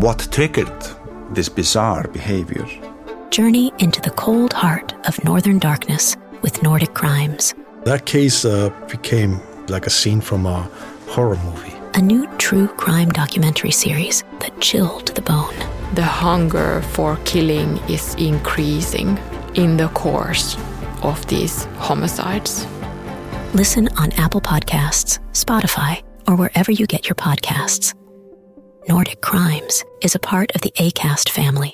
What triggered this bizarre behavior? Journey into the cold heart of Northern Darkness with Nordic Crimes. That case became like a scene from a horror movie. A new true crime documentary series that chilled to the bone. The hunger for killing is increasing in the course of these homicides. Listen on Apple Podcasts, Spotify, or wherever you get your podcasts. Nordic Crimes is a part of the Acast family.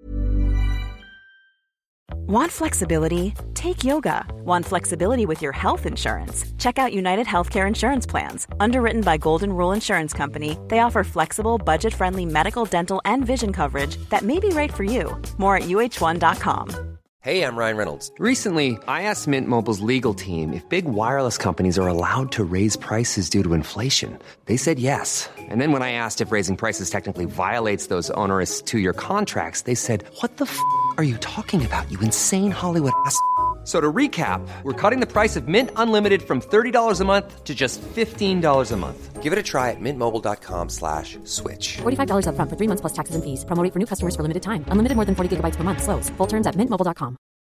Want flexibility? Take yoga. Want flexibility with your health insurance? Check out United Healthcare Insurance Plans. Underwritten by Golden Rule Insurance Company, they offer flexible, budget-friendly medical, dental, and vision coverage that may be right for you. More at uh1.com. Hey, I'm Ryan Reynolds. Recently, I asked Mint Mobile's legal team if big wireless companies are allowed to raise prices due to inflation. They said yes. And then when I asked if raising prices technically violates those onerous two-year contracts, they said, "What the f*** are you talking about, you insane Hollywood ass?" So to recap, we're cutting the price of Mint Unlimited from $30 a month to just $15 a month. Give it a try at mintmobile.com/switch. $45 up front for 3 months plus taxes and fees. Promo rate for new customers for limited time. Unlimited more than 40 gigabytes per month. Slows full terms at mintmobile.com.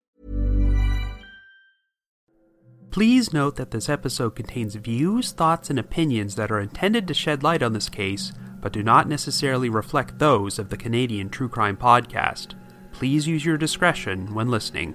Please note that this episode contains views, thoughts, and opinions that are intended to shed light on this case, but do not necessarily reflect those of the Canadian True Crime Podcast. Please use your discretion when listening.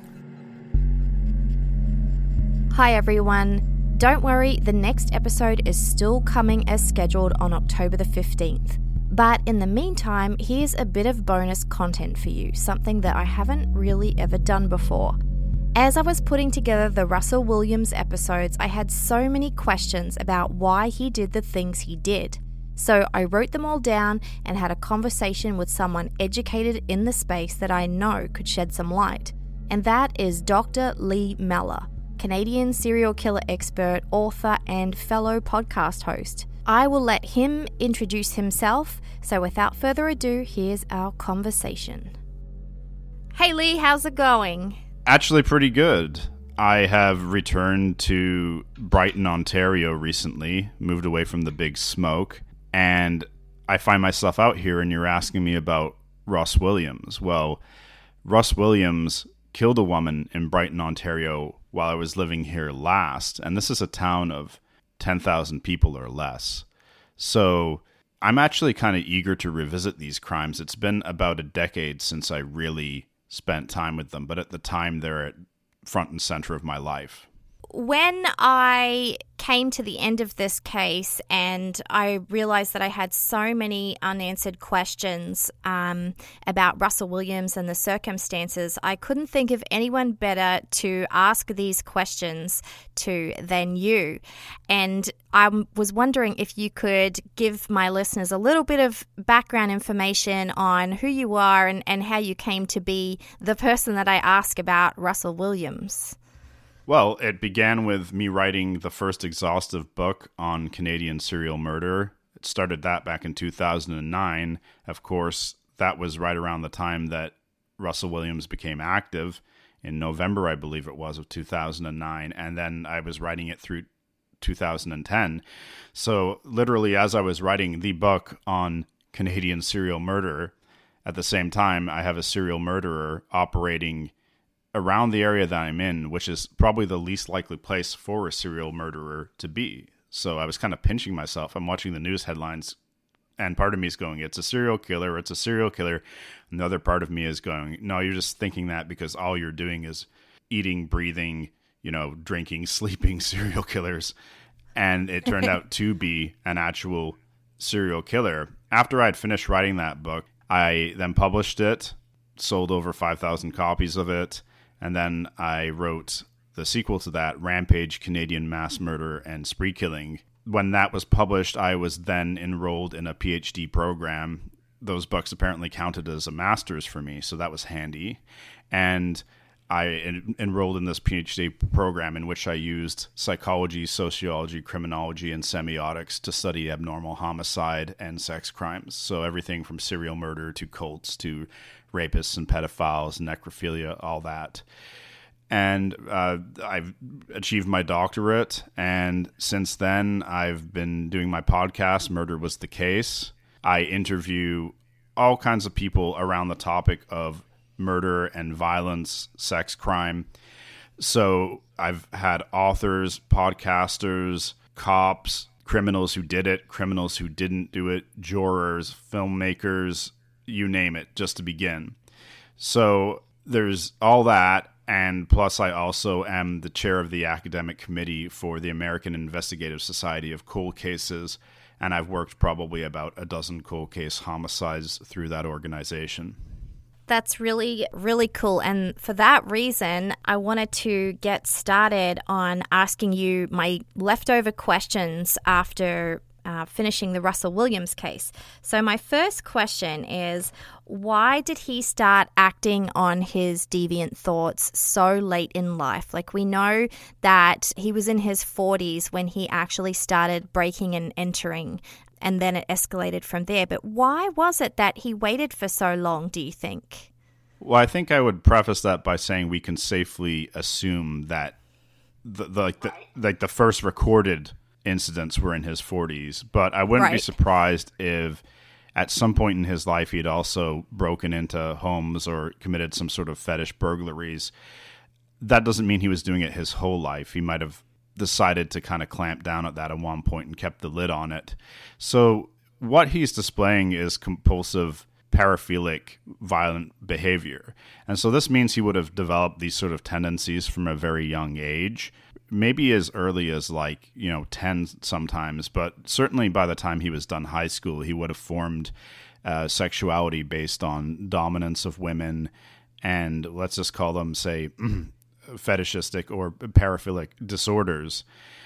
Hi everyone. Don't worry, the next episode is still coming as scheduled on October the 15th. But in the meantime, here's a bit of bonus content for you, something that I haven't really ever done before. As I was putting together the Russell Williams episodes, I had so many questions about why he did the things he did. So I wrote them all down and had a conversation with someone educated in the space that I know could shed some light. And that is Dr. Lee Meller, Canadian serial killer expert, author, and fellow podcast host. I will let him introduce himself, so without further ado, here's our conversation. Hey Lee, how's it going? Actually pretty good. I have returned to Brighton, Ontario recently, moved away from the big smoke, and I find myself out here and you're asking me about Russ Williams. Well, Russ Williams killed a woman in Brighton, Ontario while I was living here last, and this is a town of 10,000 people or less. So I'm actually kind of eager to revisit these crimes. It's been about a decade since I really spent time with them, but at the time they're at front and center of my life. When I came to the end of this case and I realized that I had so many unanswered questions about Russell Williams and the circumstances, I couldn't think of anyone better to ask these questions to than you. And I was wondering if you could give my listeners a little bit of background information on who you are and how you came to be the person that I ask about Russell Williams. Well, it began with me writing the first exhaustive book on Canadian serial murder. It started that back in 2009. Of course, that was right around the time that Russell Williams became active in November, I believe it was, of 2009. And then I was writing it through 2010. So literally, as I was writing the book on Canadian serial murder, at the same time, I have a serial murderer operating around the area that I'm in, which is probably the least likely place for a serial murderer to be. So I was kind of pinching myself. I'm watching the news headlines, and part of me is going, it's a serial killer, it's a serial killer. And the other part of me is going, no, you're just thinking that because all you're doing is eating, breathing, drinking, sleeping serial killers. And it turned out to be an actual serial killer. After I'd finished writing that book, I then published it, sold over 5,000 copies of it. And then I wrote the sequel to that, Rampage, Canadian Mass Murder and Spree Killing. When that was published, I was then enrolled in a PhD program. Those books apparently counted as a master's for me, so that was handy. And I enrolled in this PhD program in which I used psychology, sociology, criminology, and semiotics to study abnormal homicide and sex crimes. So everything from serial murder to cults to rapists and pedophiles, necrophilia, all that. And I've achieved my doctorate. And since then, I've been doing my podcast, Murder Was the Case. I interview all kinds of people around the topic of murder and violence, sex crime. So I've had authors, podcasters, cops, criminals who did it, criminals who didn't do it, jurors, filmmakers, you name it, just to begin. So there's all that. And plus, I also am the chair of the academic committee for the American Investigative Society of Cold Cases. And I've worked probably about a dozen cold case homicides through that organization. That's really, really cool. And for that reason, I wanted to get started on asking you my leftover questions after finishing the Russell Williams case. So my first question is, why did he start acting on his deviant thoughts so late in life? Like, we know that he was in his 40s when he actually started breaking and entering, and then it escalated from there. But why was it that he waited for so long, do you think? Well, I think I would preface that by saying we can safely assume that the first recorded incidents were in his 40s, but I wouldn't be surprised if at some point in his life he'd also broken into homes or committed some sort of fetish burglaries. That doesn't mean he was doing it his whole life. He might have decided to kind of clamp down at that at one point and kept the lid on it. So what he's displaying is compulsive paraphilic violent behavior. And so this means he would have developed these sort of tendencies from a very young age, maybe as early as 10 sometimes, but certainly by the time he was done high school, he would have formed sexuality based on dominance of women and let's just call them, say, fetishistic or paraphilic disorders.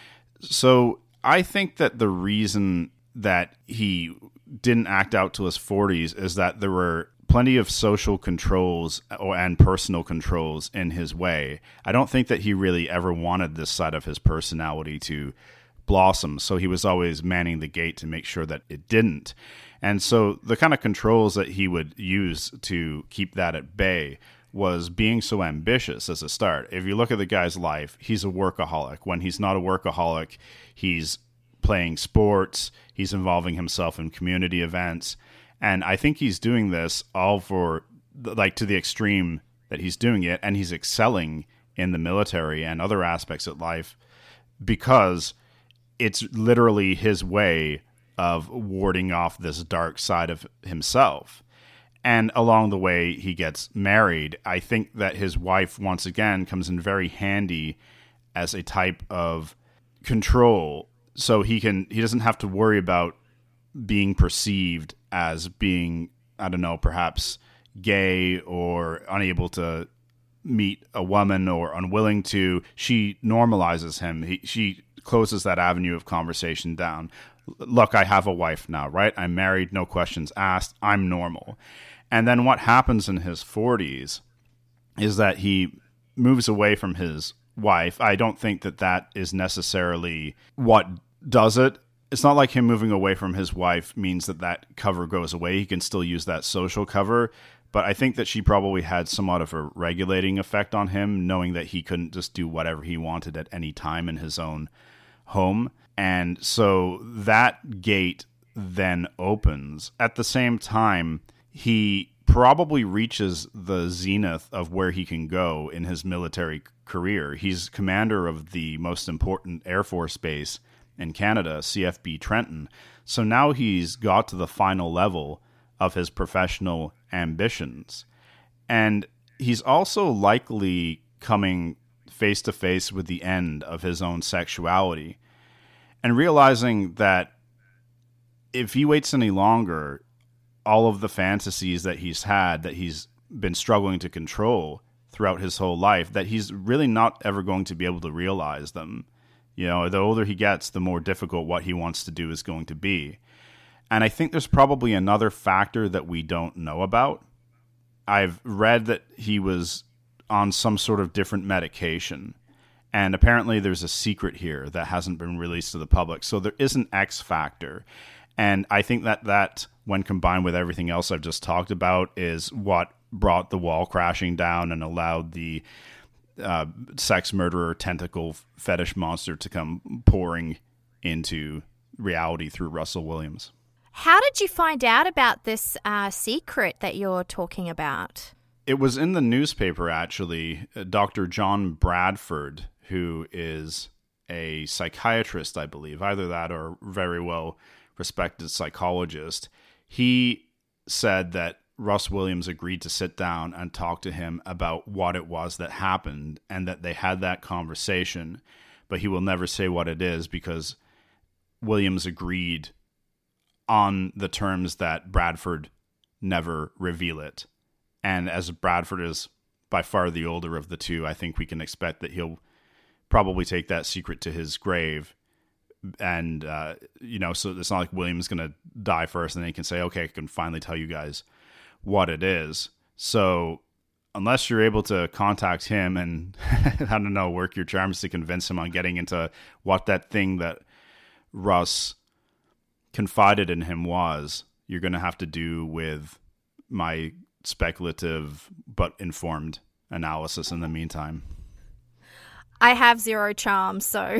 So I think that the reason that he didn't act out till his 40s is that there were plenty of social controls and personal controls in his way. I don't think that he really ever wanted this side of his personality to blossom, so he was always manning the gate to make sure that it didn't. And so the kind of controls that he would use to keep that at bay was being so ambitious as a start. If you look at the guy's life, he's a workaholic. When he's not a workaholic, he's playing sports, he's involving himself in community events. And I think he's doing this all for, to the extreme that he's doing it, and he's excelling in the military and other aspects of life because it's literally his way of warding off this dark side of himself. And along the way, he gets married. I think that his wife, once again, comes in very handy as a type of control. So he doesn't have to worry about being perceived as being, I don't know, perhaps gay or unable to meet a woman or unwilling to. She normalizes him. She closes that avenue of conversation down. Look, I have a wife now, right? I'm married, no questions asked. I'm normal. And then what happens in his 40s is that he moves away from his wife. I don't think that that is necessarily what does it. It's not like him moving away from his wife means that that cover goes away. He can still use that social cover. But I think that she probably had somewhat of a regulating effect on him, knowing that he couldn't just do whatever he wanted at any time in his own home. And so that gate then opens. At the same time, he probably reaches the zenith of where he can go in his military career. He's commander of the most important Air Force base in Canada, CFB Trenton. So now he's got to the final level of his professional ambitions. And he's also likely coming face to face with the end of his own sexuality and realizing that if he waits any longer, all of the fantasies that he's had, that he's been struggling to control throughout his whole life, that he's really not ever going to be able to realize them. You know, the older he gets, the more difficult what he wants to do is going to be. And I think there's probably another factor that we don't know about. I've read that he was on some sort of different medication. And apparently there's a secret here that hasn't been released to the public. So there is an X factor. And I think that when combined with everything else I've just talked about, is what brought the wall crashing down and allowed the sex murderer tentacle fetish monster to come pouring into reality through Russell Williams. How did you find out about this secret that you're talking about? It was in the newspaper, actually. Dr. John Bradford, who is a psychiatrist, I believe, either that or very well respected psychologist, he said that Russ Williams agreed to sit down and talk to him about what it was that happened, and that they had that conversation, but he will never say what it is because Williams agreed on the terms that Bradford never reveal it. And as Bradford is by far the older of the two, I think we can expect that he'll probably take that secret to his grave. And, so it's not like Williams is going to die first and then he can say, okay, I can finally tell you guys what it is. So unless you're able to contact him and, I don't know, work your charms to convince him on getting into what that thing that Russ confided in him was, you're going to have to do with my speculative but informed analysis in the meantime. I have zero charm, so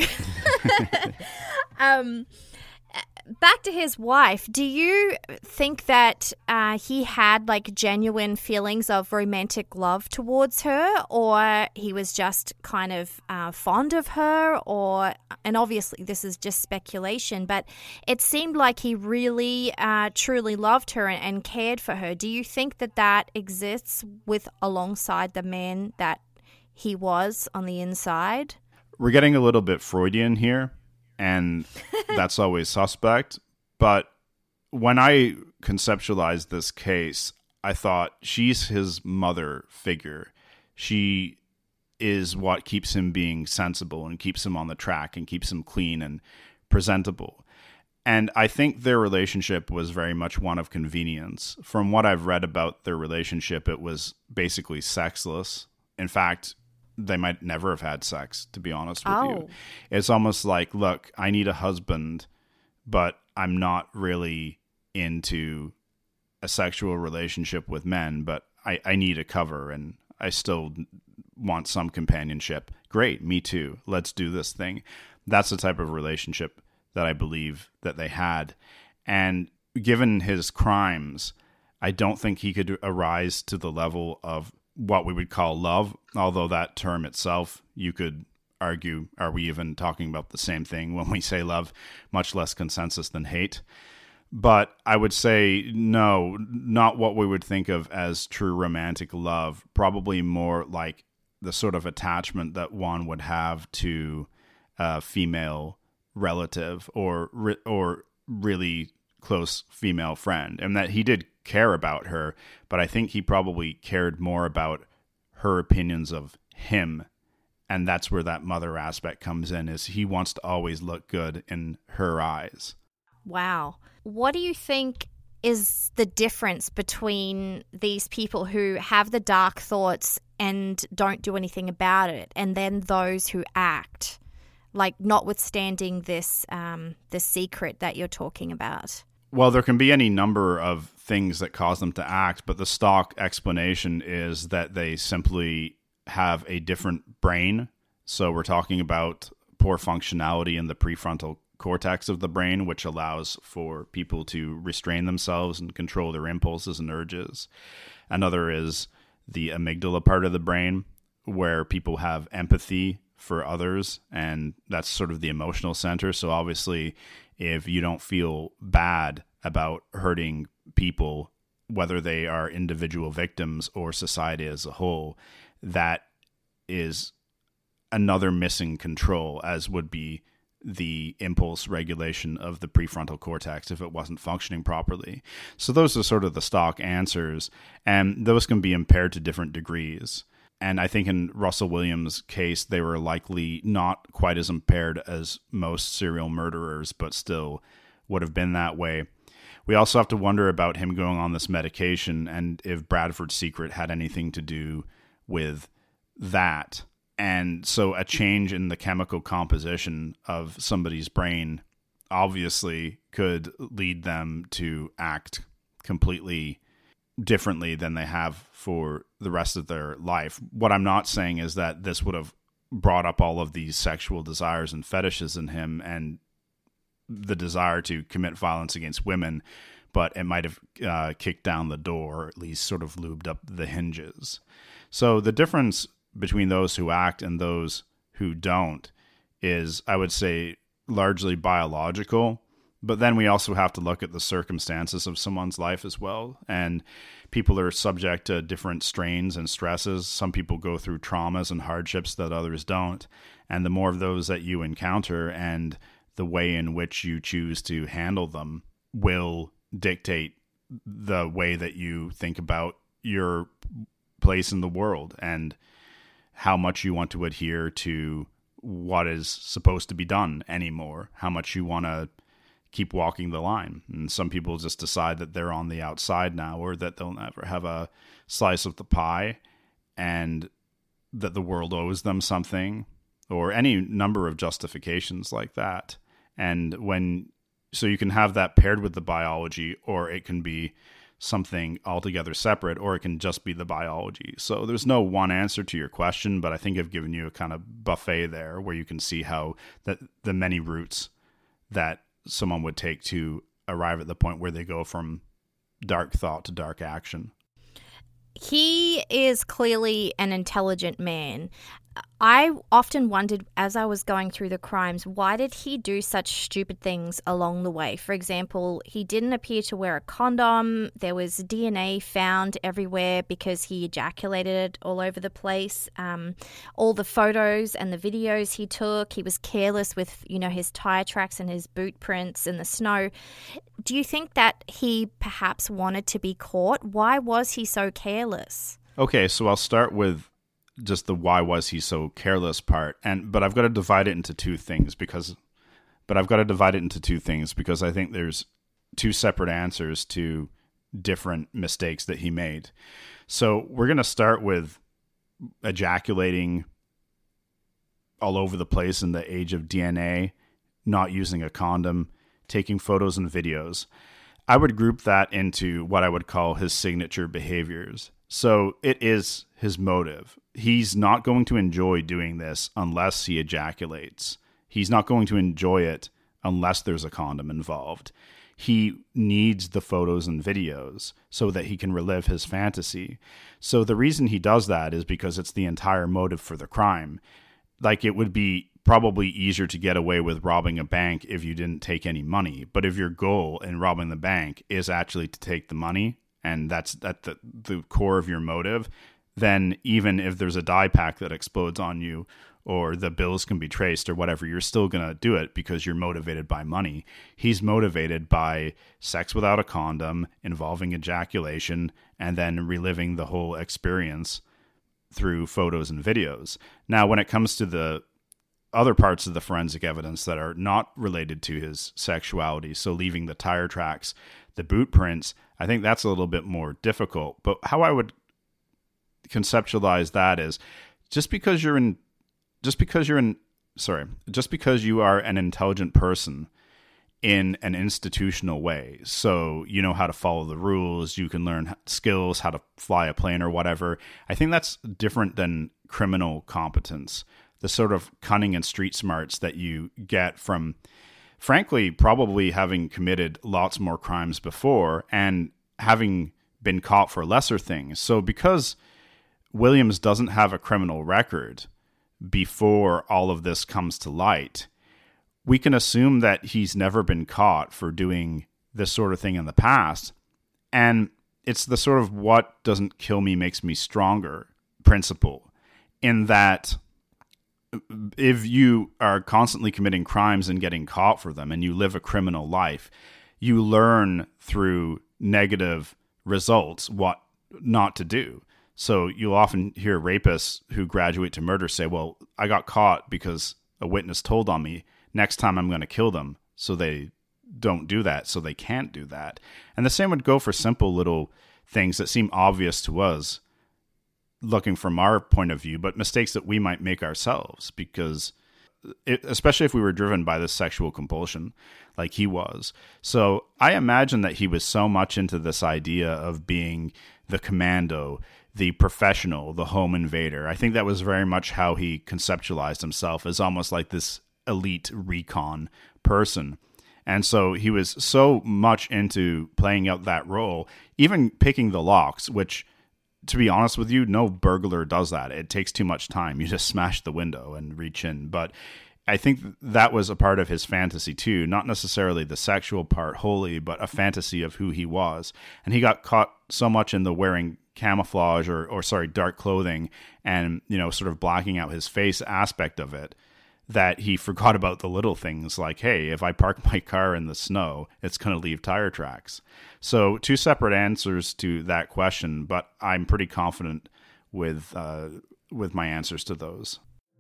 back to his wife. Do you think that he had like genuine feelings of romantic love towards her, or he was just kind of fond of her, and obviously this is just speculation, but it seemed like he really truly loved her and cared for her. Do you think that exists alongside the man that he was on the inside? We're getting a little bit Freudian here, and that's always suspect. But when I conceptualized this case, I thought she's his mother figure. She is what keeps him being sensible and keeps him on the track and keeps him clean and presentable. And I think their relationship was very much one of convenience. From what I've read about their relationship, it was basically sexless. In fact, they might never have had sex, to be honest with you. It's almost like, look, I need a husband, but I'm not really into a sexual relationship with men, but I need a cover and I still want some companionship. Great, me too. Let's do this thing. That's the type of relationship that I believe that they had. And given his crimes, I don't think he could arise to the level of what we would call love, although that term itself, you could argue, are we even talking about the same thing when we say love? Much less consensus than hate. But I would say no, not what we would think of as true romantic love, probably more like the sort of attachment that one would have to a female relative or really close female friend, and that he did care about her, but I think he probably cared more about her opinions of him, and that's where that mother aspect comes in, is he wants to always look good in her eyes. Wow. What do you think is the difference between these people who have the dark thoughts and don't do anything about it, and then those who act, like notwithstanding this secret that you're talking about? Well, there can be any number of things that cause them to act, but the stock explanation is that they simply have a different brain. So we're talking about poor functionality in the prefrontal cortex of the brain, which allows for people to restrain themselves and control their impulses and urges. Another is the amygdala part of the brain, where people have empathy for others, and that's sort of the emotional center. So obviously, if you don't feel bad about hurting people, whether they are individual victims or society as a whole, that is another missing control, as would be the impulse regulation of the prefrontal cortex if it wasn't functioning properly. So those are sort of the stock answers, and those can be impaired to different degrees. And I think in Russell Williams' case, they were likely not quite as impaired as most serial murderers, but still would have been that way. We also have to wonder about him going on this medication and if Bradford's secret had anything to do with that. And so a change in the chemical composition of somebody's brain obviously could lead them to act completely differently than they have for the rest of their life. What I'm not saying is that this would have brought up all of these sexual desires and fetishes in him and the desire to commit violence against women, but it might have kicked down the door, or at least sort of lubed up the hinges. So the difference between those who act and those who don't is, I would say, largely biological. But then we also have to look at the circumstances of someone's life as well. And people are subject to different strains and stresses. Some people go through traumas and hardships that others don't. And the more of those that you encounter and the way in which you choose to handle them will dictate the way that you think about your place in the world and how much you want to adhere to what is supposed to be done anymore, how much you want to keep walking the line. And some people just decide that they're on the outside now, or that they'll never have a slice of the pie, and that the world owes them something, or any number of justifications like that. And so you can have that paired with the biology, or it can be something altogether separate, or it can just be the biology. So there's no one answer to your question, but I think I've given you a kind of buffet there where you can see how that the many routes that someone would take to arrive at the point where they go from dark thought to dark action. He is clearly an intelligent man. I often wondered, as I was going through the crimes, why did he do such stupid things along the way? For example, he didn't appear to wear a condom. There was DNA found everywhere because he ejaculated all over the place. All the photos and the videos he took, he was careless with, his tire tracks and his boot prints in the snow. Do you think that he perhaps wanted to be caught? Why was he so careless? Okay, so I'll start with just the why was he so careless part, but I've got to divide it into two things because I think there's two separate answers to different mistakes that he made. So we're going to start with ejaculating all over the place in the age of DNA, not using a condom, taking photos and videos. I would group that into what I would call his signature behaviors. So it is his motive. He's not going to enjoy doing this unless he ejaculates. He's not going to enjoy it unless there's a condom involved. He needs the photos and videos so that he can relive his fantasy. So the reason he does that is because it's the entire motive for the crime. Like, it would be probably easier to get away with robbing a bank if you didn't take any money. But if your goal in robbing the bank is actually to take the money, and that's at the core of your motive, then even if there's a dye pack that explodes on you, or the bills can be traced or whatever, you're still going to do it because you're motivated by money. He's motivated by sex without a condom, involving ejaculation, and then reliving the whole experience through photos and videos. Now, when it comes to the other parts of the forensic evidence that are not related to his sexuality, so leaving the tire tracks, the boot prints, I think that's a little bit more difficult. But how I would conceptualize that is just because you are an intelligent person in an institutional way, so you know how to follow the rules, you can learn skills, how to fly a plane or whatever. I think that's different than criminal competence, the sort of cunning and street smarts that you get from, frankly, probably having committed lots more crimes before and having been caught for lesser things. So because Williams doesn't have a criminal record before all of this comes to light, we can assume that he's never been caught for doing this sort of thing in the past. And it's the sort of what doesn't kill me makes me stronger principle, in that if you are constantly committing crimes and getting caught for them and you live a criminal life, you learn through negative results what not to do. So you'll often hear rapists who graduate to murder say, well, I got caught because a witness told on me. Next time I'm going to kill them. So they don't do that. So they can't do that. And the same would go for simple little things that seem obvious to us looking from our point of view, but mistakes that we might make ourselves, because especially if we were driven by this sexual compulsion like he was. So I imagine that he was so much into this idea of being the commando, the professional, the home invader. I think that was very much how he conceptualized himself, as almost like this elite recon person. And so he was so much into playing out that role, even picking the locks, which, to be honest with you, no burglar does that. It takes too much time. You just smash the window and reach in. But I think that was a part of his fantasy too, not necessarily the sexual part wholly, but a fantasy of who he was. And he got caught so much in the wearing camouflage or dark clothing and, sort of blacking out his face aspect of it, that he forgot about the little things like, hey, if I park my car in the snow, it's going to leave tire tracks. So 2 separate answers to that question, but I'm pretty confident with my answers to those.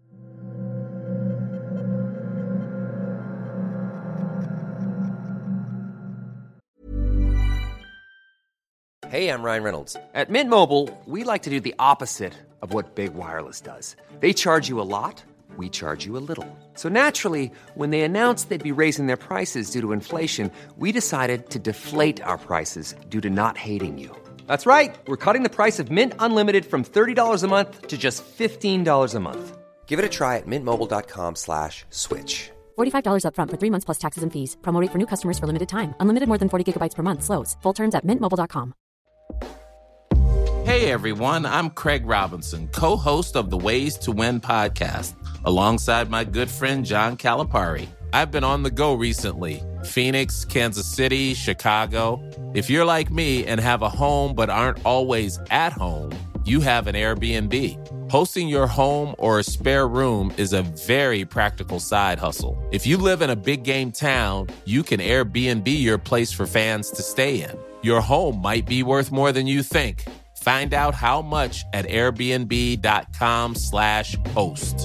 Hey, I'm Ryan Reynolds. At Mint Mobile, we like to do the opposite of what Big Wireless does. They charge you a lot. We charge you a little. So naturally, when they announced they'd be raising their prices due to inflation, we decided to deflate our prices due to not hating you. That's right. We're cutting the price of Mint Unlimited from $30 a month to just $15 a month. Give it a try at mintmobile.com/switch. $45 up front for 3 months plus taxes and fees. Promo rate for new customers for limited time. Unlimited more than 40 gigabytes per month. Slows full terms at mintmobile.com. Hey everyone, I'm Craig Robinson, co-host of the Ways to Win podcast, alongside my good friend John Calipari. I've been on the go recently. Phoenix, Kansas City, Chicago. If you're like me and have a home but aren't always at home, you have an Airbnb. Hosting your home or a spare room is a very practical side hustle. If you live in a big game town, you can Airbnb your place for fans to stay in. Your home might be worth more than you think. Find out how much at airbnb.com/host.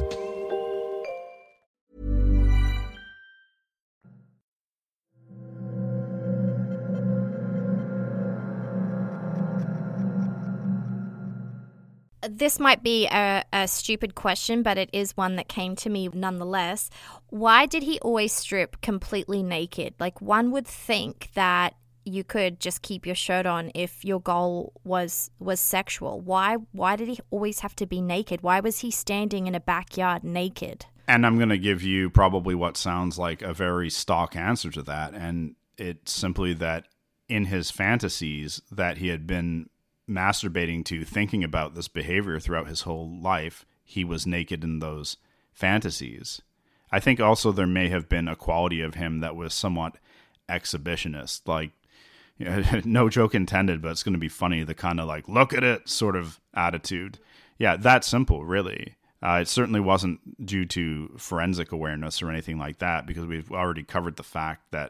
This might be a stupid question, but it is one that came to me nonetheless. Why did he always strip completely naked? Like, one would think that you could just keep your shirt on if your goal was sexual. Why did he always have to be naked? Why was he standing in a backyard naked? And I'm going to give you probably what sounds like a very stock answer to that. And it's simply that in his fantasies that he had been masturbating to, thinking about this behavior throughout his whole life, he was naked in those fantasies. I think also there may have been a quality of him that was somewhat exhibitionist, like, no joke intended, but it's going to be funny, the kind of like, look at it sort of attitude. Yeah, that simple, really. It certainly wasn't due to forensic awareness or anything like that, because we've already covered the fact that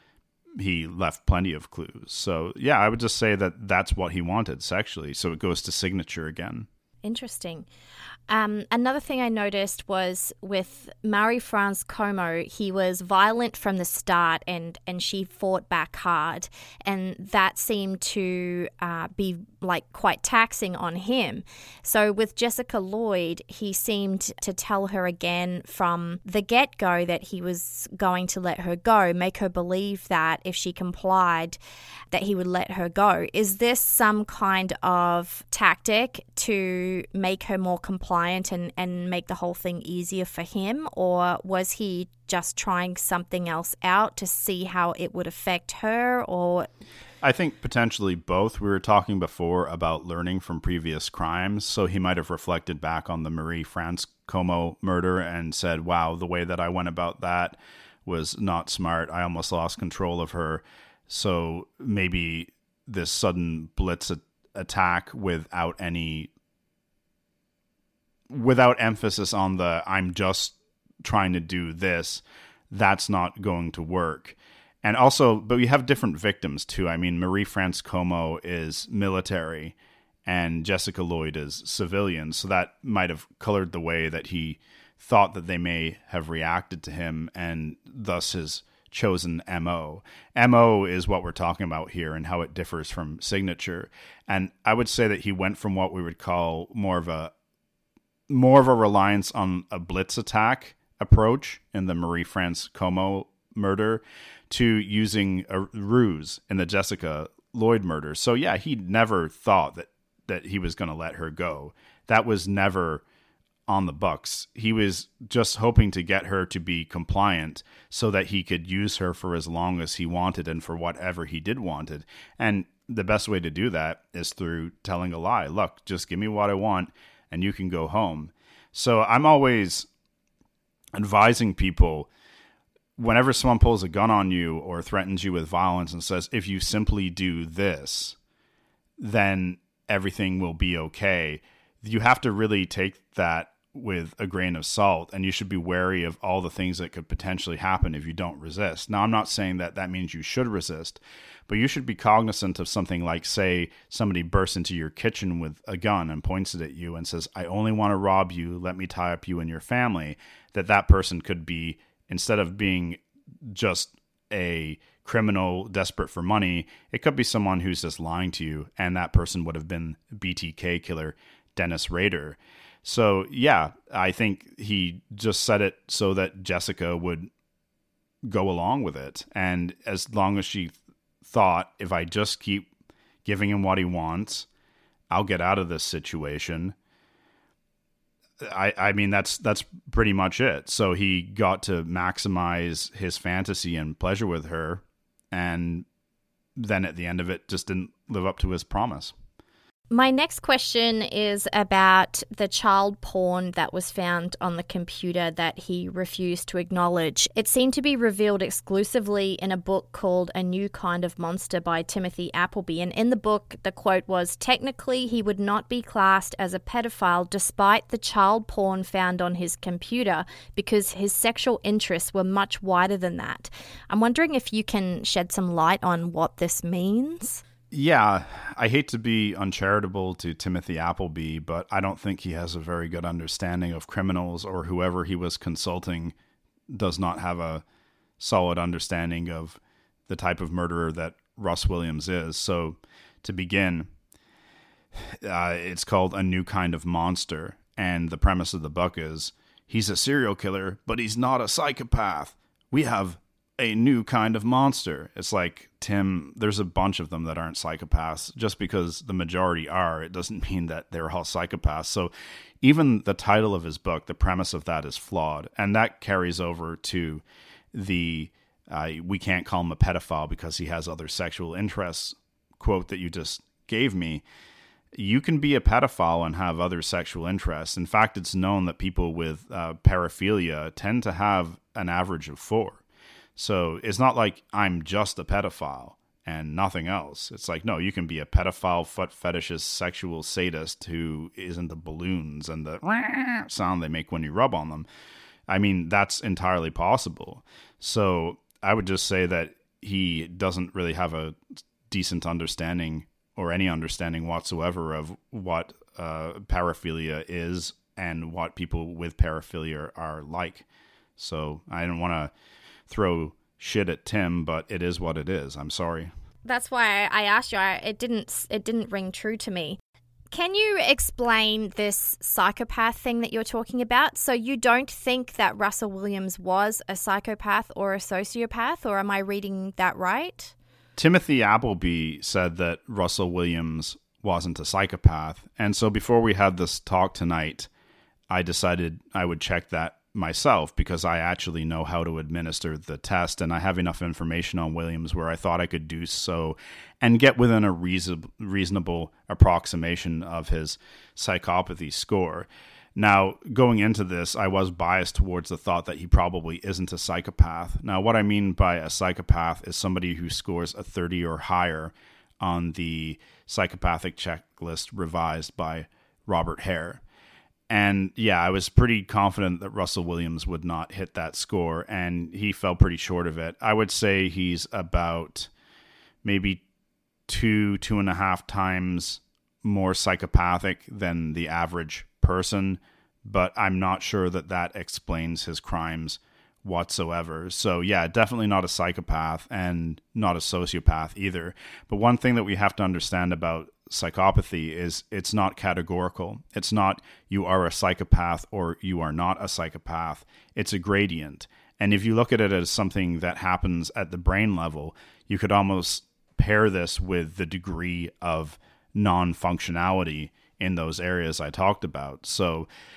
he left plenty of clues. So yeah, I would just say that that's what he wanted sexually. So it goes to signature again. Interesting. Another thing I noticed was with Marie-France Como, he was violent from the start and she fought back hard. And that seemed to be like quite taxing on him. So with Jessica Lloyd, he seemed to tell her again from the get-go that he was going to let her go, make her believe that if she complied, that he would let her go. Is this some kind of tactic to make her more compliant and make the whole thing easier for him? Or was he just trying something else out to see how it would affect her? Or I think potentially both. We were talking before about learning from previous crimes. So he might have reflected back on the Marie-France Como murder and said, wow, the way that I went about that was not smart. I almost lost control of her. So maybe this sudden blitz attack without emphasis on the I'm just trying to do this, that's not going to work. And also, but we have different victims too. I mean, Marie-France Como is military and Jessica Lloyd is civilian. So that might have colored the way that he thought that they may have reacted to him, and thus his chosen MO. MO is what we're talking about here and how it differs from signature. And I would say that he went from what we would call more of a reliance on a blitz attack approach in the Marie-France Como murder to using a ruse in the Jessica Lloyd murder. So yeah, he never thought that he was going to let her go. That was never on the books. He was just hoping to get her to be compliant so that he could use her for as long as he wanted and for whatever he did wanted. And the best way to do that is through telling a lie. Look, just give me what I want and you can go home. So I'm always advising people, whenever someone pulls a gun on you or threatens you with violence and says, if you simply do this, then everything will be okay, you have to really take that with a grain of salt, and you should be wary of all the things that could potentially happen if you don't resist. Now, I'm not saying that that means you should resist, but you should be cognizant of something like, say, somebody bursts into your kitchen with a gun and points it at you and says, I only want to rob you, let me tie up you and your family, that person could be, instead of being just a criminal desperate for money, it could be someone who's just lying to you, and that person would have been BTK killer Dennis Rader. So, yeah, I think he just said it so that Jessica would go along with it. And as long as she thought, if I just keep giving him what he wants, I'll get out of this situation. I mean, that's pretty much it. So he got to maximize his fantasy and pleasure with her. And then at the end of it, just didn't live up to his promise. My next question is about the child porn that was found on the computer that he refused to acknowledge. It seemed to be revealed exclusively in a book called A New Kind of Monster by Timothy Appleby. And in the book, the quote was, technically, he would not be classed as a pedophile despite the child porn found on his computer because his sexual interests were much wider than that. I'm wondering if you can shed some light on what this means. Yeah, I hate to be uncharitable to Timothy Appleby, but I don't think he has a very good understanding of criminals, or whoever he was consulting does not have a solid understanding of the type of murderer that Russ Williams is. So to begin, it's called A New Kind of Monster, and the premise of the book is he's a serial killer, but he's not a psychopath. We have a new kind of monster. It's like, Tim, there's a bunch of them that aren't psychopaths. Just because the majority are, it doesn't mean that they're all psychopaths. So even the title of his book, the premise of that is flawed. And that carries over to the we can't call him a pedophile because he has other sexual interests quote that you just gave me. You can be a pedophile and have other sexual interests. In fact, it's known that people with paraphilia tend to have an average of 4. So it's not like I'm just a pedophile and nothing else. It's like, no, you can be a pedophile, foot fetishist, sexual sadist who is into balloons and the sound they make when you rub on them. I mean, that's entirely possible. So I would just say that he doesn't really have a decent understanding or any understanding whatsoever of what paraphilia is and what people with paraphilia are like. So I don't want to throw shit at Tim, but it is what it is. I'm sorry. That's why I asked you. It didn't ring true to me. Can you explain this psychopath thing that you're talking about? So you don't think that Russell Williams was a psychopath or a sociopath, or am I reading that right? Timothy Appleby said that Russell Williams wasn't a psychopath. And so before we had this talk tonight, I decided I would check that myself because I actually know how to administer the test, and I have enough information on Williams where I thought I could do so and get within a reasonable approximation of his psychopathy score. Now, going into this, I was biased towards the thought that he probably isn't a psychopath. Now, what I mean by a psychopath is somebody who scores a 30 or higher on the psychopathic checklist revised by Robert Hare. And yeah, I was pretty confident that Russell Williams would not hit that score, and he fell pretty short of it. I would say he's about maybe 2.5 times more psychopathic than the average person, but I'm not sure that that explains his crimes whatsoever. So yeah, definitely not a psychopath and not a sociopath either. But one thing that we have to understand about psychopathy is it's not categorical. It's not you are a psychopath or you are not a psychopath. It's a gradient. And if you look at it as something that happens at the brain level, you could almost pair this with the degree of non-functionality in those areas I talked about. So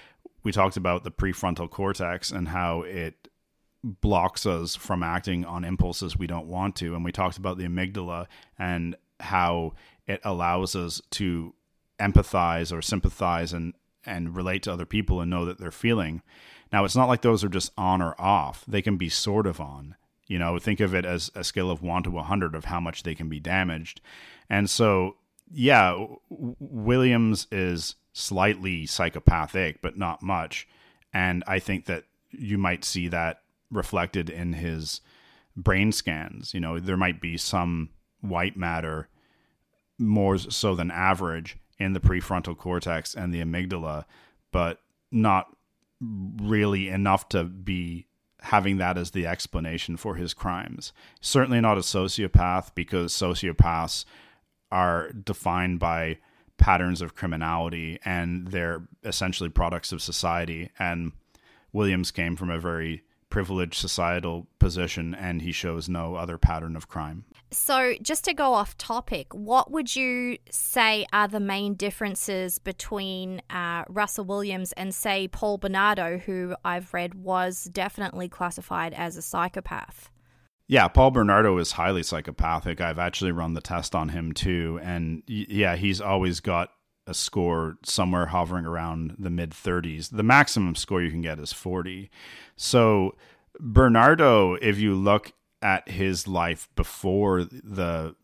we talked about the prefrontal cortex and how it blocks us from acting on impulses we don't want to. And we talked about the amygdala and how it allows us to empathize or sympathize and relate to other people and know that they're feeling. Now, it's not like those are just on or off. They can be sort of on. You know, think of it as a scale of 1 to 100 of how much they can be damaged. And so, yeah, Williams is slightly psychopathic, but not much. And I think that you might see that reflected in his brain scans. You know, there might be some white matter more so than average in the prefrontal cortex and the amygdala, but not really enough to be having that as the explanation for his crimes. Certainly not a sociopath, because sociopaths are defined by patterns of criminality and they're essentially products of society. And Williams came from a very privileged societal position, and he shows no other pattern of crime. So just to go off topic, what would you say are the main differences between Russell Williams and, say, Paul Bernardo, who I've read was definitely classified as a psychopath? Yeah, Paul Bernardo is highly psychopathic. I've actually run the test on him too. And yeah, he's always got a score somewhere hovering around the mid-30s. The maximum score you can get is 40. So Bernardo, if you look at his life before the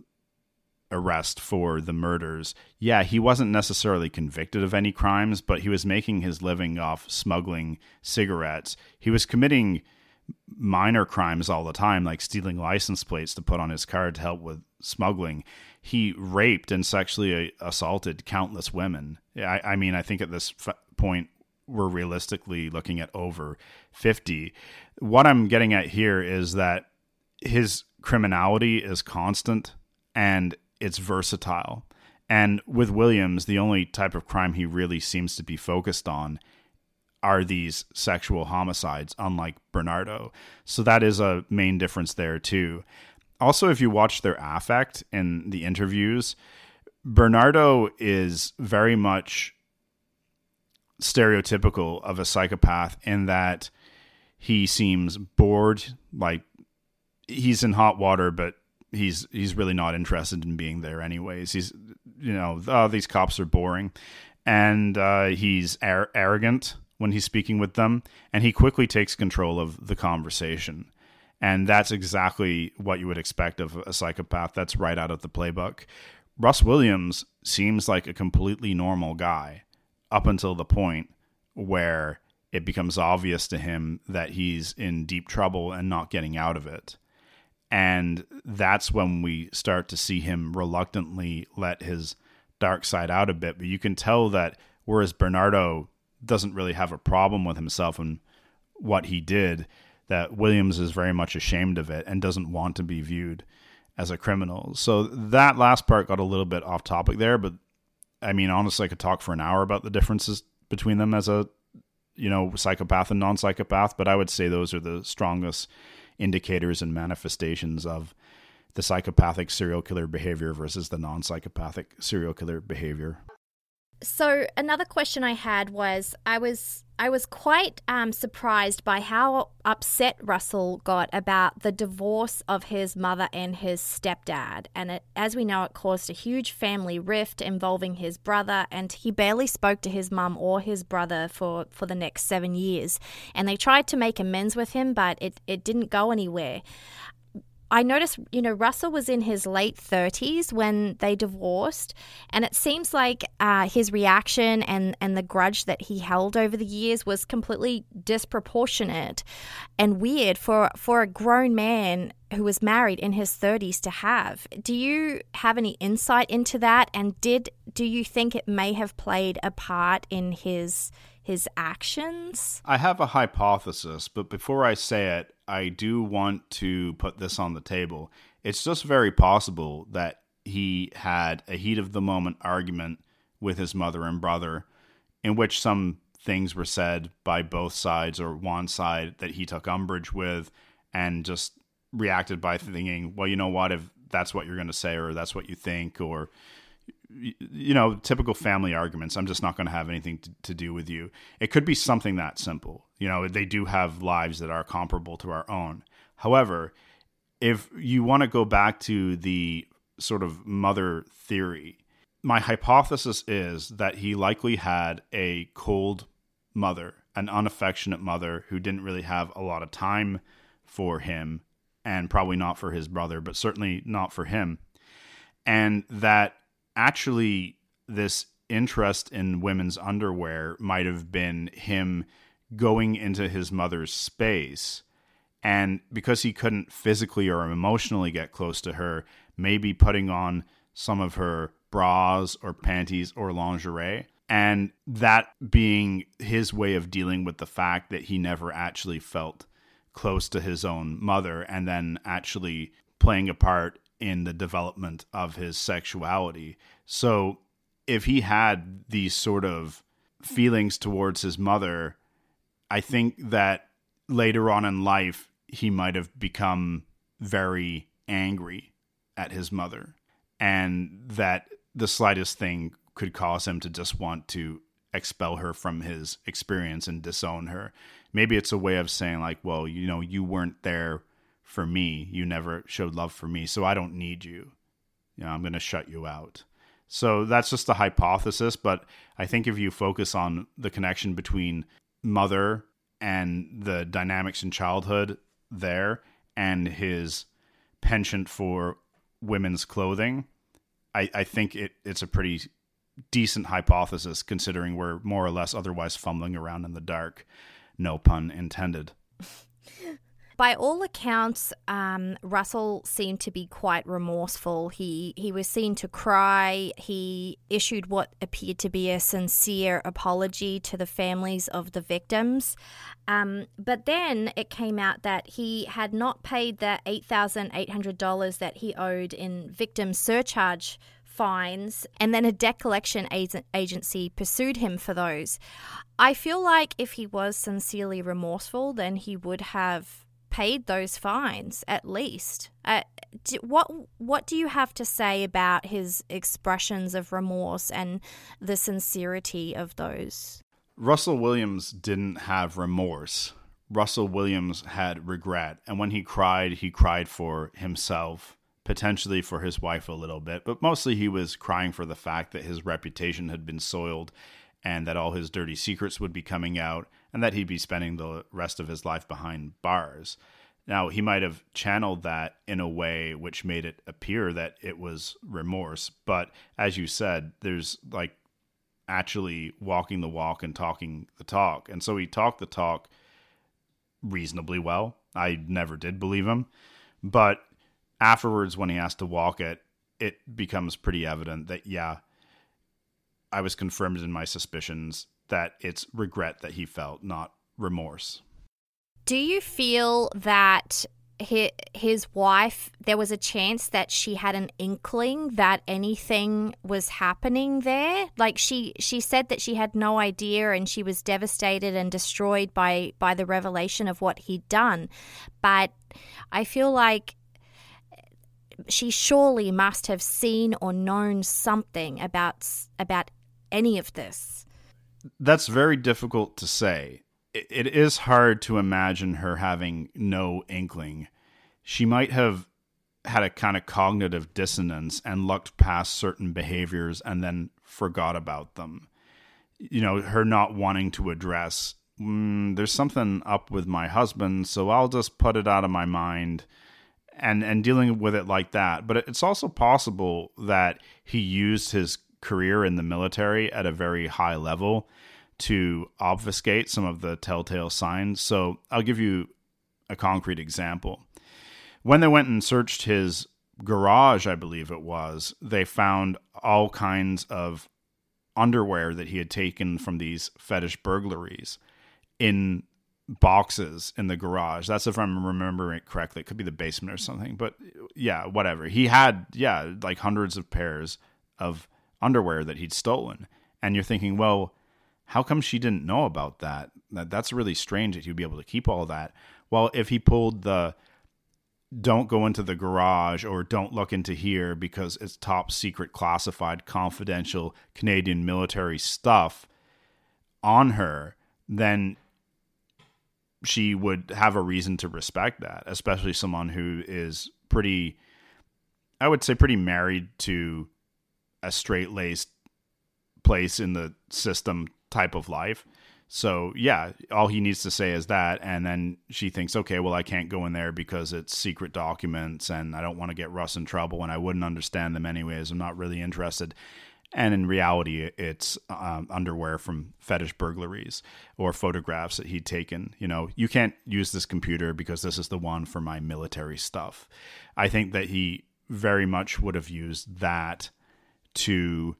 arrest for the murders, yeah, he wasn't necessarily convicted of any crimes, but he was making his living off smuggling cigarettes. He was committing minor crimes all the time, like stealing license plates to put on his car to help with smuggling. He raped and sexually assaulted countless women. I mean, I think at this point, we're realistically looking at over 50. What I'm getting at here is that his criminality is constant and it's versatile. And with Williams, the only type of crime he really seems to be focused on are these sexual homicides, unlike Bernardo. So that is a main difference there too. Also, if you watch their affect in the interviews, Bernardo is very much stereotypical of a psychopath in that he seems bored, like he's in hot water, but he's really not interested in being there anyways. He's, you know, these cops are boring. And he's arrogant when he's speaking with them, and he quickly takes control of the conversation. And that's exactly what you would expect of a psychopath. That's right out of the playbook. Russ Williams seems like a completely normal guy up until the point where it becomes obvious to him that he's in deep trouble and not getting out of it. And that's when we start to see him reluctantly let his dark side out a bit. But you can tell that whereas Bernardo doesn't really have a problem with himself and what he did, that Williams is very much ashamed of it and doesn't want to be viewed as a criminal. So that last part got a little bit off topic there, but I mean, honestly, I could talk for an hour about the differences between them as a, you know, psychopath and non-psychopath, but I would say those are the strongest indicators and manifestations of the psychopathic serial killer behavior versus the non-psychopathic serial killer behavior. So another question I had was, I was quite surprised by how upset Russell got about the divorce of his mother and his stepdad. And as we know, it caused a huge family rift involving his brother, and he barely spoke to his mum or his brother for the next 7 years. And they tried to make amends with him, but it didn't go anywhere. I noticed, you know, Russell was in his late 30s when they divorced, and it seems like his reaction and the grudge that he held over the years was completely disproportionate and weird for a grown man who was married in his 30s to have. Do you have any insight into that? And do you think it may have played a part in his actions? I have a hypothesis, but before I say it, I do want to put this on the table. It's just very possible that he had a heat of the moment argument with his mother and brother in which some things were said by both sides or one side that he took umbrage with and just reacted by thinking, well, you know what, if that's what you're going to say or that's what you think, or typical family arguments. I'm just not going to have anything to do with you. It could be something that simple. They do have lives that are comparable to our own. However, if you want to go back to the sort of mother theory, my hypothesis is that he likely had a cold mother, an unaffectionate mother who didn't really have a lot of time for him, and probably not for his brother, but certainly not for him. And that actually this interest in women's underwear might have been him going into his mother's space. And because he couldn't physically or emotionally get close to her, maybe putting on some of her bras or panties or lingerie. And that being his way of dealing with the fact that he never actually felt close to his own mother, and then actually playing a part in the development of his sexuality. So if he had these sort of feelings towards his mother, I think that later on in life, he might have become very angry at his mother, and that the slightest thing could cause him to just want to expel her from his experience and disown her. Maybe it's a way of saying like, well, you weren't there for me. You never showed love for me, so I don't need you. I'm going to shut you out. So that's just a hypothesis, but I think if you focus on the connection between mother and the dynamics in childhood there and his penchant for women's clothing, I think it's a pretty decent hypothesis, considering we're more or less otherwise fumbling around in the dark. No pun intended. By all accounts, Russell seemed to be quite remorseful. He was seen to cry. He issued what appeared to be a sincere apology to the families of the victims. But then it came out that he had not paid the $8,800 that he owed in victim surcharge fines, and then a debt collection agency pursued him for those. I feel like if he was sincerely remorseful, then he would have paid those fines at least. What do you have to say about his expressions of remorse and the sincerity of those? Russell Williams didn't have remorse. Russell Williams had regret. And when he cried for himself, potentially for his wife a little bit, but mostly he was crying for the fact that his reputation had been soiled and that all his dirty secrets would be coming out and that he'd be spending the rest of his life behind bars. Now, he might have channeled that in a way which made it appear that it was remorse, but as you said, there's like actually walking the walk and talking the talk. And so he talked the talk reasonably well. I never did believe him, but afterwards, when he has to walk it, it becomes pretty evident that, yeah, I was confirmed in my suspicions that it's regret that he felt, not remorse. Do you feel that his wife, there was a chance that she had an inkling that anything was happening there? Like she said that she had no idea and she was devastated and destroyed by the revelation of what he'd done. But I feel like she surely must have seen or known something about any of this. That's very difficult to say. It is hard to imagine her having no inkling. She might have had a kind of cognitive dissonance and looked past certain behaviors and then forgot about them. Her not wanting to address, there's something up with my husband, so I'll just put it out of my mind. And dealing with it like that. But it's also possible that he used his career in the military at a very high level to obfuscate some of the telltale signs. So I'll give you a concrete example. When they went and searched his garage, I believe it was, they found all kinds of underwear that he had taken from these fetish burglaries in boxes in the garage. That's if I'm remembering it correctly. It could be the basement or something, but yeah, whatever. He had, like hundreds of pairs of underwear that he'd stolen. And you're thinking, well, how come she didn't know about that? That's really strange that he'd be able to keep all that. Well, if he pulled the don't go into the garage or don't look into here because it's top secret, classified, confidential Canadian military stuff on her, then she would have a reason to respect that, especially someone who is pretty married to a straight-laced place in the system type of life. So yeah, all he needs to say is that, and then she thinks, okay, well, I can't go in there because it's secret documents and I don't want to get Russ in trouble and I wouldn't understand them anyways. I'm not really interested. And in reality, it's underwear from fetish burglaries or photographs that he'd taken. You know, you can't use this computer because this is the one for my military stuff. I think that he very much would have used that to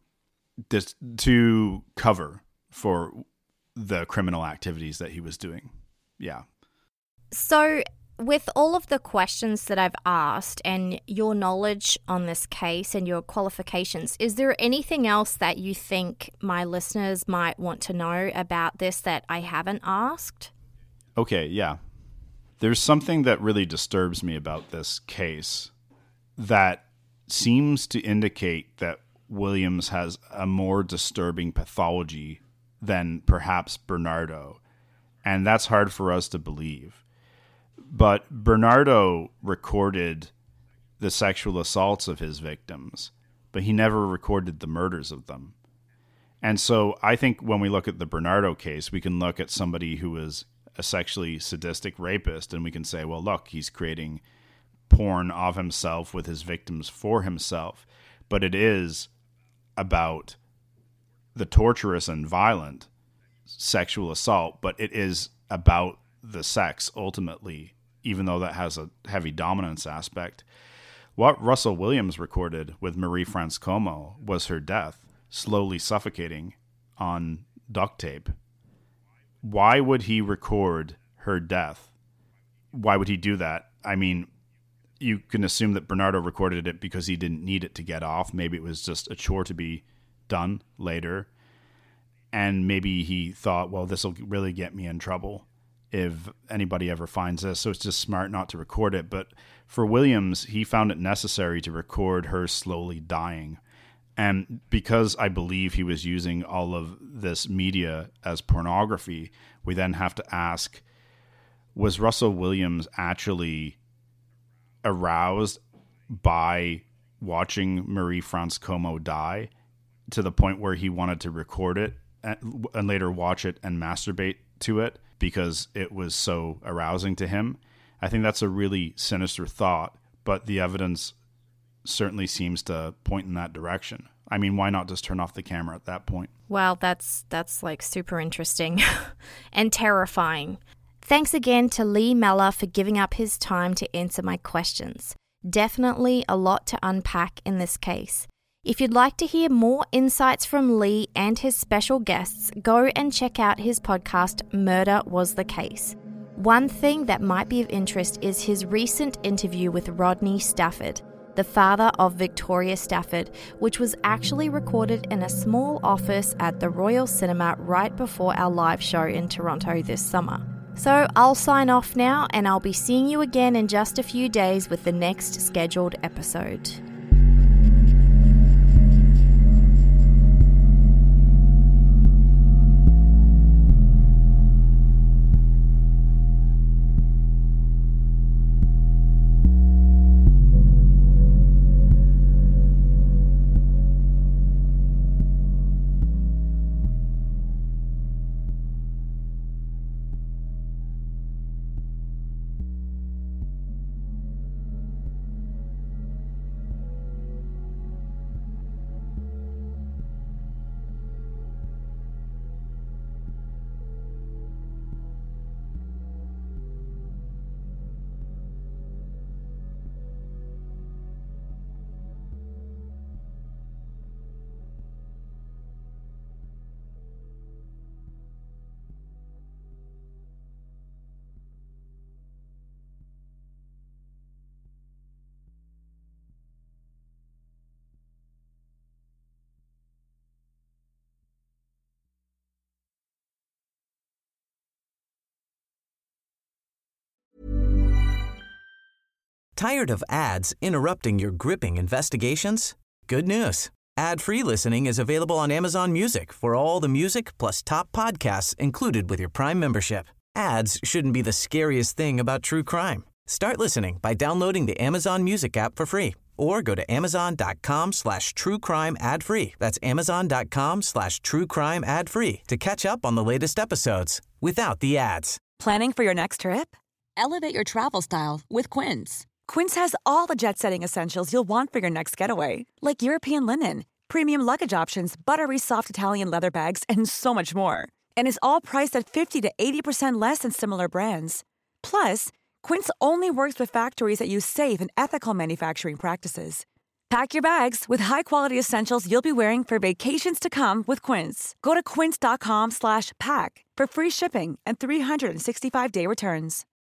cover for the criminal activities that he was doing. Yeah. So with all of the questions that I've asked and your knowledge on this case and your qualifications, is there anything else that you think my listeners might want to know about this that I haven't asked? Okay, yeah. There's something that really disturbs me about this case that seems to indicate that Williams has a more disturbing pathology than perhaps Bernardo. And that's hard for us to believe. But Bernardo recorded the sexual assaults of his victims, but he never recorded the murders of them. And so I think when we look at the Bernardo case, we can look at somebody who is a sexually sadistic rapist, and we can say, well, look, he's creating porn of himself with his victims for himself. But it is about the torturous and violent sexual assault, but it is about the sex ultimately, even though that has a heavy dominance aspect. What Russell Williams recorded with Marie-France Como was her death, slowly suffocating on duct tape. Why would he record her death? Why would he do that? I mean, you can assume that Bernardo recorded it because he didn't need it to get off. Maybe it was just a chore to be done later. And maybe he thought, well, this will really get me in trouble if anybody ever finds this. So it's just smart not to record it. But for Williams, he found it necessary to record her slowly dying. And because I believe he was using all of this media as pornography, we then have to ask, was Russell Williams actually aroused by watching Marie-France Como die to the point where he wanted to record it and later watch it and masturbate to it because it was so arousing to him? I think that's a really sinister thought, but the evidence certainly seems to point in that direction. I mean, why not just turn off the camera at that point? Well, that's like super interesting and terrifying. Thanks again to Lee Meller for giving up his time to answer my questions. Definitely a lot to unpack in this case. If you'd like to hear more insights from Lee and his special guests, go and check out his podcast, Murder Was the Case. One thing that might be of interest is his recent interview with Rodney Stafford, the father of Victoria Stafford, which was actually recorded in a small office at the Royal Cinema right before our live show in Toronto this summer. So I'll sign off now, and I'll be seeing you again in just a few days with the next scheduled episode. Tired of ads interrupting your gripping investigations? Good news. Ad-free listening is available on Amazon Music for all the music plus top podcasts included with your Prime membership. Ads shouldn't be the scariest thing about true crime. Start listening by downloading the Amazon Music app for free or go to amazon.com/truecrime ad-free. That's amazon.com/truecrime ad-free to catch up on the latest episodes without the ads. Planning for your next trip? Elevate your travel style with Quince. Quince has all the jet-setting essentials you'll want for your next getaway, like European linen, premium luggage options, buttery soft Italian leather bags, and so much more. And is all priced at 50 to 80% less than similar brands. Plus, Quince only works with factories that use safe and ethical manufacturing practices. Pack your bags with high-quality essentials you'll be wearing for vacations to come with Quince. Go to quince.com/pack for free shipping and 365-day returns.